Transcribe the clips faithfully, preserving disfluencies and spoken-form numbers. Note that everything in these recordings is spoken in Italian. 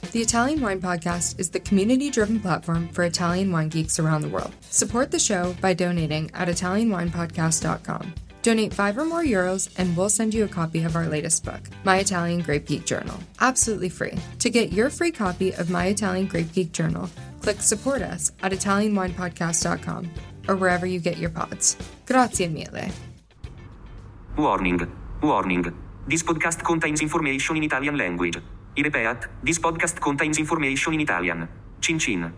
The Italian Wine Podcast is the community-driven platform for Italian wine geeks around the world. Support the show by donating at italian wine podcast dot com. Donate five or more euros and we'll send you a copy of our latest book, My Italian Grape Geek Journal, absolutely free. To get your free copy of My Italian Grape Geek Journal, click support us at italian wine podcast dot com or wherever you get your pods. Grazie mille. Warning. Warning. This podcast contains information in Italian language. I repeat, this podcast contains information in Italian. Cin cin.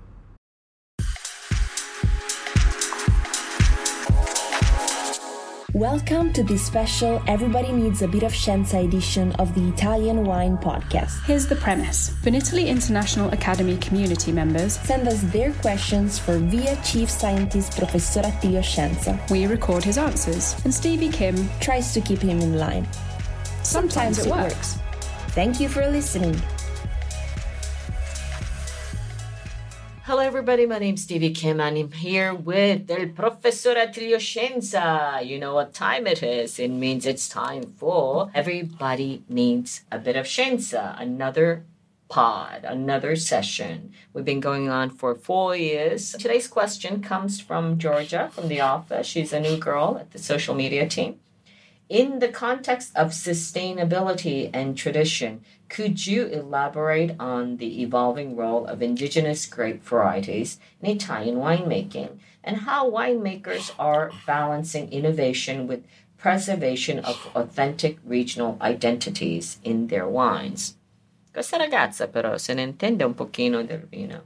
Welcome to this special Everybody Needs a Bit of Scienza edition of the Italian Wine Podcast. Here's the premise. Vinitaly International Academy community members send us their questions for via Chief Scientist Professor Attilio Scienza. We record his answers, and Stevie Kim tries to keep him in line. Sometimes, Sometimes it, it works. works. Thank you for listening. Hello everybody, my name's Stevie Kim and I'm here with El Professor Attilio Scienza. You know what time it is. It means it's time for Everybody Needs a Bit of Scienza, another pod, another session. We've been going on for four years. Today's question comes from Georgia from the office. She's a new girl at the social media team. In the context of sustainability and tradition, could you elaborate on the evolving role of indigenous grape varieties in Italian winemaking and how winemakers are balancing innovation with preservation of authentic regional identities in their wines? Questa ragazza però se ne intende un pochino del vino.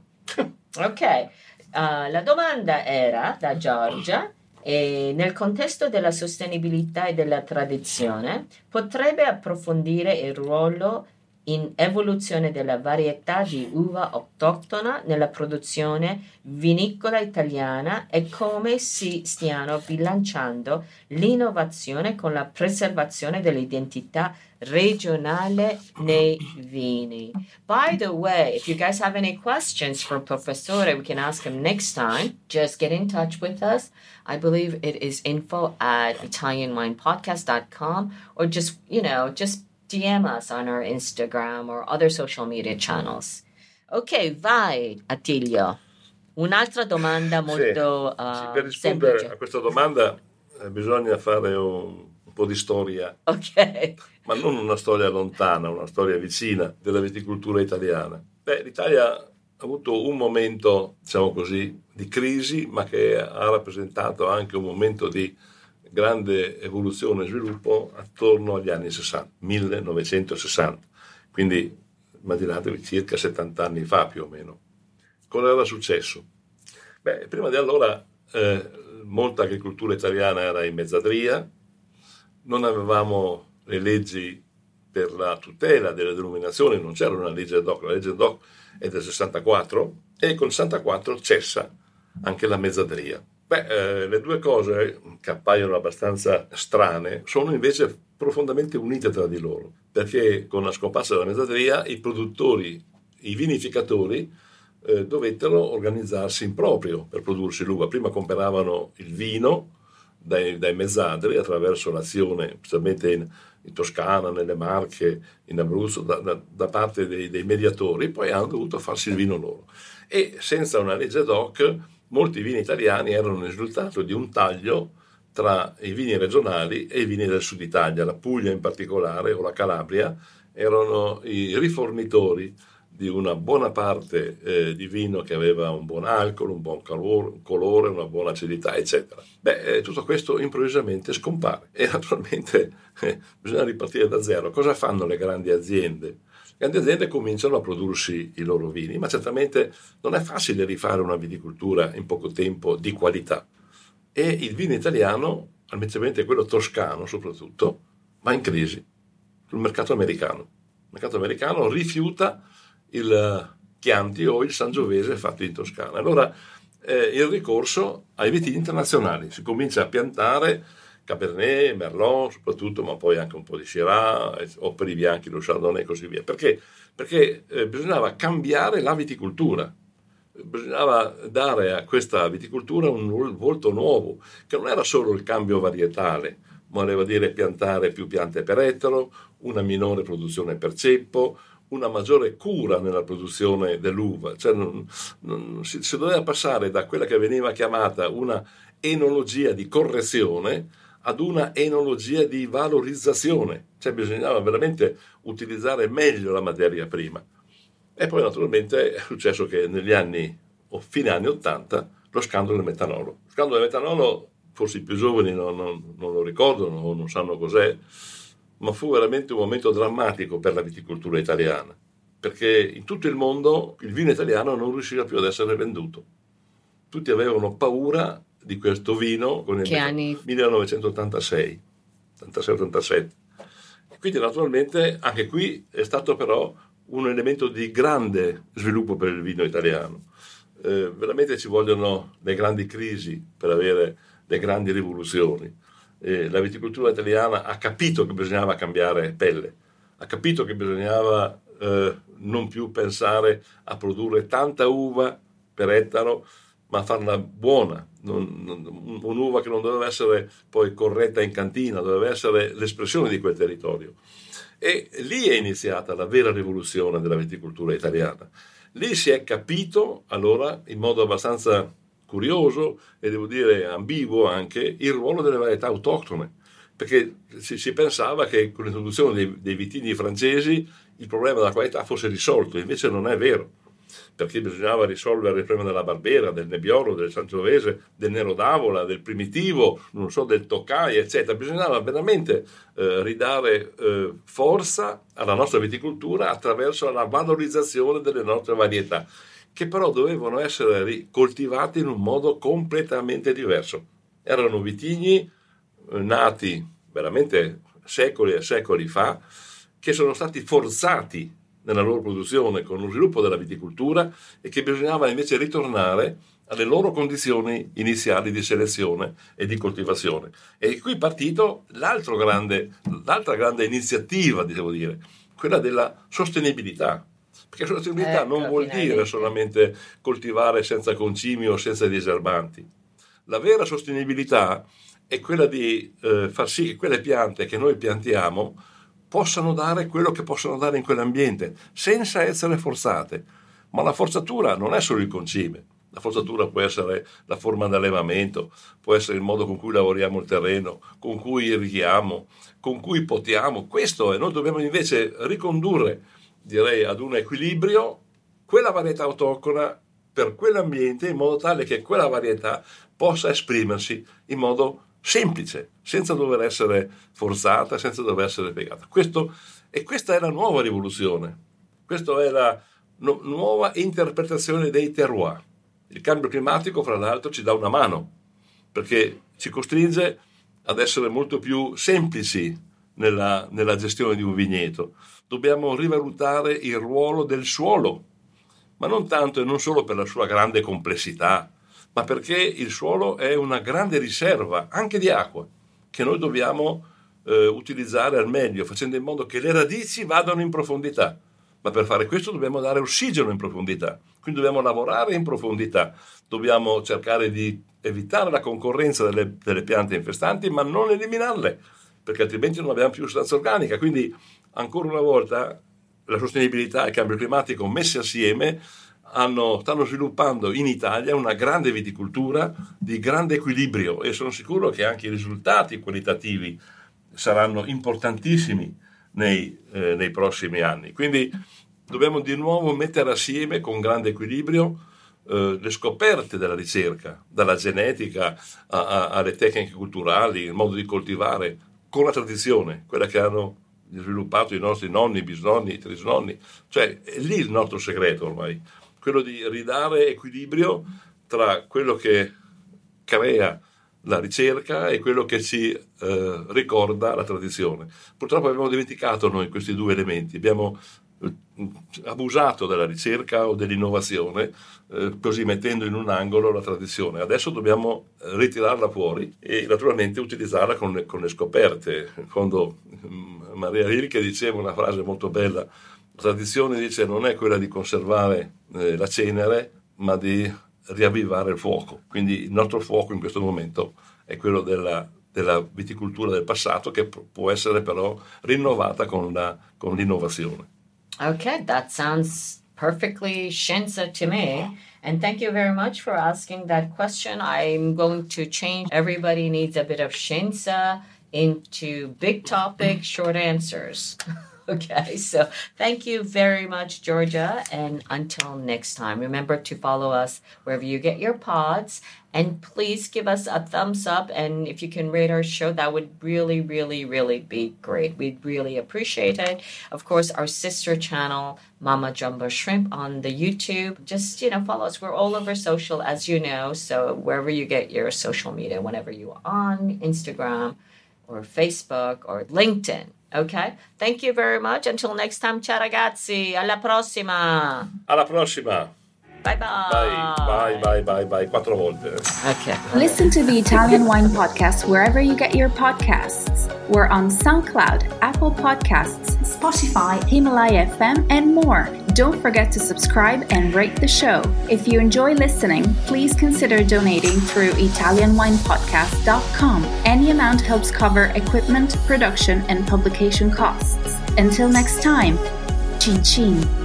Ok, uh, la domanda era da Giorgia. E nel contesto della sostenibilità e della tradizione, potrebbe approfondire il ruolo in evoluzione della varietà di uva autoctona nella produzione vinicola italiana e come si stiano bilanciando l'innovazione con la preservazione dell'identità regionale nei vini. By the way, if you guys have any questions for Professore, we can ask him next time. Just get in touch with us. I believe it is info at italian wine podcast dot com or just, you know, just D M us on our Instagram or other social media channels. Ok, vai Attilio. Un'altra domanda molto sì, uh, sì, per rispondere semplice. a questa domanda eh, bisogna fare un, un po' di storia. Ok. Ma non una storia lontana, una storia vicina della viticoltura italiana. Beh, l'Italia ha avuto un momento, diciamo così, di crisi, ma che ha rappresentato anche un momento di grande evoluzione e sviluppo attorno agli anni sessanta, millenovecentosessanta. Quindi immaginatevi circa settanta anni fa più o meno. Cosa era successo? Beh, prima di allora eh, molta agricoltura italiana era in mezzadria, non avevamo le leggi per la tutela delle denominazioni, non c'era una legge ad hoc, la legge ad hoc è del sessantaquattro e con il sessantaquattro cessa anche la mezzadria. Beh, eh, le due cose che appaiono abbastanza strane sono invece profondamente unite tra di loro, perché con la scomparsa della mezzadria i produttori, i vinificatori eh, dovettero organizzarsi in proprio per prodursi l'uva. Prima comperavano il vino dai, dai mezzadri attraverso l'azione, specialmente in, in Toscana, nelle Marche, in Abruzzo, da, da, da parte dei, dei mediatori, poi hanno dovuto farsi il vino loro. E senza una legge ad hoc, molti vini italiani erano il risultato di un taglio tra i vini regionali e i vini del sud Italia. La Puglia in particolare, o la Calabria, erano i rifornitori di una buona parte eh, di vino che aveva un buon alcol, un buon calor, colore, una buona acidità, eccetera. Beh, eh, tutto questo improvvisamente scompare e naturalmente eh, bisogna ripartire da zero. Cosa fanno le grandi aziende? Le grandi aziende cominciano a prodursi i loro vini, ma certamente non è facile rifare una viticoltura in poco tempo di qualità. E il vino italiano, specialmente quello toscano soprattutto, va in crisi sul mercato americano. Il mercato americano rifiuta il Chianti o il Sangiovese fatto in Toscana. Allora eh, il ricorso ai vitigni internazionali, si comincia a piantare Cabernet, Merlot soprattutto, ma poi anche un po' di Syrah, Opperi bianchi, lo Chardonnay e così via. Perché? Perché eh, bisognava cambiare la viticoltura, bisognava dare a questa viticoltura un volto nuovo, che non era solo il cambio varietale, ma voleva dire piantare più piante per ettaro, una minore produzione per ceppo, una maggiore cura nella produzione dell'uva, cioè non, non, si, si doveva passare da quella che veniva chiamata una enologia di correzione ad una enologia di valorizzazione, cioè bisognava veramente utilizzare meglio la materia prima. E poi naturalmente è successo che negli anni, o fine anni ottanta, lo scandalo del metanolo. Lo scandalo del metanolo, forse i più giovani non, non, non lo ricordano o non sanno cos'è, ma fu veramente un momento drammatico per la viticoltura italiana, perché in tutto il mondo il vino italiano non riusciva più ad essere venduto. Tutti avevano paura di questo vino con il che anni? millenovecentottantasei, ottantasei ottantasette. Quindi naturalmente anche qui è stato però un elemento di grande sviluppo per il vino italiano. Eh, veramente ci vogliono le grandi crisi per avere le grandi rivoluzioni. Eh, la viticoltura italiana ha capito che bisognava cambiare pelle, ha capito che bisognava eh, non più pensare a produrre tanta uva per ettaro, ma a farla buona, non, non, un'uva che non doveva essere poi corretta in cantina, doveva essere l'espressione di quel territorio. E lì è iniziata la vera rivoluzione della viticoltura italiana. Lì si è capito, allora, in modo abbastanza curioso e devo dire ambiguo anche, il ruolo delle varietà autoctone, perché si, si pensava che con l'introduzione dei, dei vitigni francesi il problema della qualità fosse risolto, invece non è vero, perché bisognava risolvere il problema della Barbera, del Nebbiolo, del Sangiovese, del Nero d'Avola, del Primitivo, non so, del Toccai, eccetera. Bisognava veramente eh, ridare eh, forza alla nostra viticoltura attraverso la valorizzazione delle nostre varietà, che però dovevano essere coltivati in un modo completamente diverso. Erano vitigni eh, nati veramente secoli e secoli fa, che sono stati forzati nella loro produzione con lo sviluppo della viticoltura e che bisognava invece ritornare alle loro condizioni iniziali di selezione e di coltivazione. E qui è partito l'altro grande, l'altra grande iniziativa, devo dire, quella della sostenibilità. Perché sostenibilità ecco, non vuol finalmente. dire solamente coltivare senza concimi o senza diserbanti. La vera sostenibilità è quella di eh, far sì che quelle piante che noi piantiamo possano dare quello che possono dare in quell'ambiente, senza essere forzate. Ma la forzatura non è solo il concime. La forzatura può essere la forma di allevamento, può essere il modo con cui lavoriamo il terreno, con cui irrighiamo, con cui potiamo. Questo è, noi dobbiamo invece ricondurre, direi, ad un equilibrio quella varietà autoctona per quell'ambiente, in modo tale che quella varietà possa esprimersi in modo semplice, senza dover essere forzata, senza dover essere piegata. Questo, e questa è la nuova rivoluzione, questa è la no, nuova interpretazione dei terroir. Il cambio climatico, fra l'altro, ci dà una mano, perché ci costringe ad essere molto più semplici nella, nella gestione di un vigneto. Dobbiamo rivalutare il ruolo del suolo, ma non tanto e non solo per la sua grande complessità, ma perché il suolo è una grande riserva anche di acqua che noi dobbiamo eh, utilizzare al meglio, facendo in modo che le radici vadano in profondità. Ma per fare questo dobbiamo dare ossigeno in profondità, quindi dobbiamo lavorare in profondità, dobbiamo cercare di evitare la concorrenza delle, delle piante infestanti, ma non eliminarle, perché altrimenti non abbiamo più sostanza organica. Quindi ancora una volta la sostenibilità e il cambio climatico messi assieme Hanno, stanno sviluppando in Italia una grande viticoltura di grande equilibrio, e sono sicuro che anche i risultati qualitativi saranno importantissimi nei, eh, nei prossimi anni. Quindi dobbiamo di nuovo mettere assieme con grande equilibrio eh, le scoperte della ricerca, dalla genetica a, a, alle tecniche culturali, il modo di coltivare, con la tradizione, quella che hanno sviluppato i nostri nonni, bisnonni, trisnonni. Cioè è lì il nostro segreto ormai, quello di ridare equilibrio tra quello che crea la ricerca e quello che ci eh, ricorda la tradizione. Purtroppo abbiamo dimenticato noi questi due elementi, abbiamo eh, abusato della ricerca o dell'innovazione, eh, così mettendo in un angolo la tradizione. Adesso dobbiamo ritirarla fuori e naturalmente utilizzarla con le, con le scoperte. Quando mh, Maria Rilke diceva una frase molto bella: la tradizione, dice, non è quella di conservare eh, la cenere, ma di riavvivare il fuoco. Quindi il nostro fuoco in questo momento è quello della, della viticoltura del passato, che p- può essere però rinnovata con, la, con l'innovazione. Okay, that sounds perfectly Scienza to me. And thank you very much for asking that question. I'm going to change Everybody Needs a Bit of Scienza into big topic, short answers. Okay, so thank you very much, Georgia. And until next time, remember to follow us wherever you get your pods. And please give us a thumbs up. And if you can rate our show, that would really, really, really be great. We'd really appreciate it. Of course, our sister channel, Mama Jumbo Shrimp on the YouTube. Just, you know, follow us. We're all over social, as you know. So wherever you get your social media, whenever you are on Instagram or Facebook or LinkedIn. Okay? Thank you very much. Until next time, ciao ragazzi. Alla prossima. Alla prossima. Bye bye. Bye, bye, bye, bye, bye. Quattro volte. Okay. Listen to the Italian Wine Podcast wherever you get your podcasts. We're on SoundCloud, Apple Podcasts, Spotify, Himalaya F M, and more. Don't forget to subscribe and rate the show. If you enjoy listening, please consider donating through Italian Wine Podcast dot com. Any amount helps cover equipment, production, and publication costs. Until next time, cin cin.